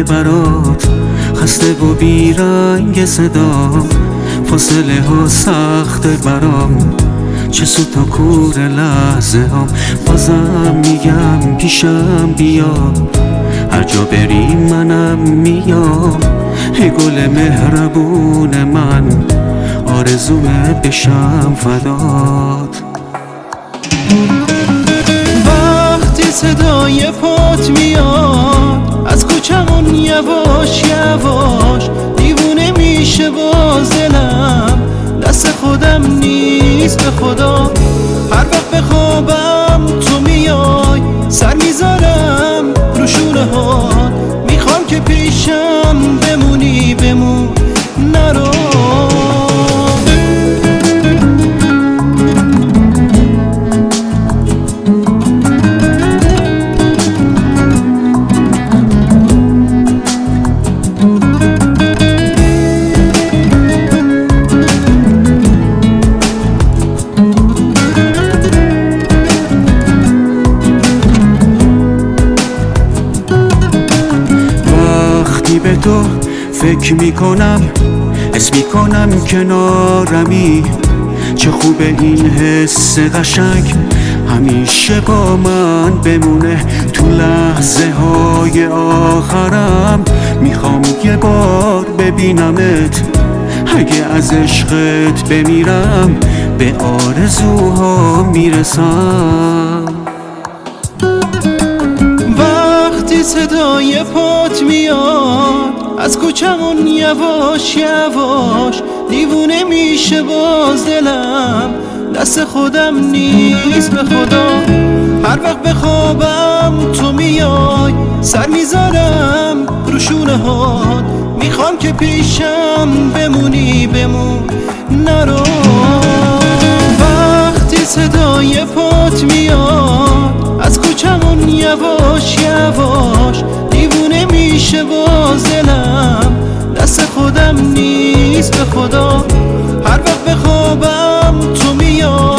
برات، خسته و بیرنگ صدا، فاصله ها سخت برام، چه سو تا کور لحظه ها. بازم میگم پیشم بیا، هر جا بری منم میام. ای گل مهربون من، آرزومه بشم فدات. وقتی صدای پات میاد از کوچمون یواش یواش، دیوونه میشه باز دلم، دست خودم نیست به خدا. هر وقت بخوابم تو میای، سر میذارم رو شونه هات، میخوام که پیشم بمونی بمون نرو. به تو فکر میکنم، حس میکنم کنارمی، چه خوبه این حس قشنگ همیشه با من بمونه. تو لحظه های آخرم میخوام یه بار ببینمت، اگه از عشقت بمیرم به آرزوها میرسم. وقتی صدای پات میاد از کوچمون یواش یواش، دیوونه میشه باز دلم، دست خودم نیست به خدا. هر وقت بخوابم تو میای، سر میذارم رو شونه هات، میخوام که پیشم بمونی بمون نرو. وقتی صدای پات میاد از کوچمون یواش یواش، دیوونه میشه باز دلم، دست خودم نیست به خدا. هر وقت بخوابم تو میای،